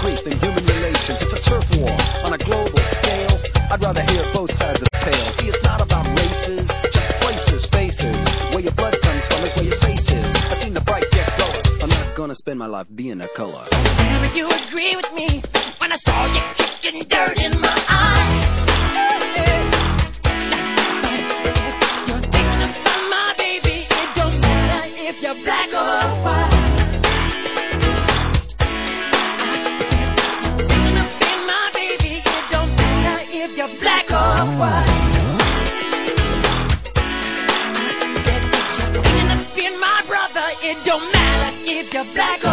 grief in human relations. It's a turf war on a global scale. I'd rather hear both sides of the tale. See, it's not about races, just places, faces. Where your blood comes from is where your space is. I've seen the bright get duller. I'm not gonna spend my life being a color. Damn it, you agree with me when I saw you kicking dirt in my eye. You're thinking about my baby. It don't matter if you're black or white. I said you're thinking about my baby. It don't matter if you're black or white. I said you're thinking about my brother. It don't matter if you're black or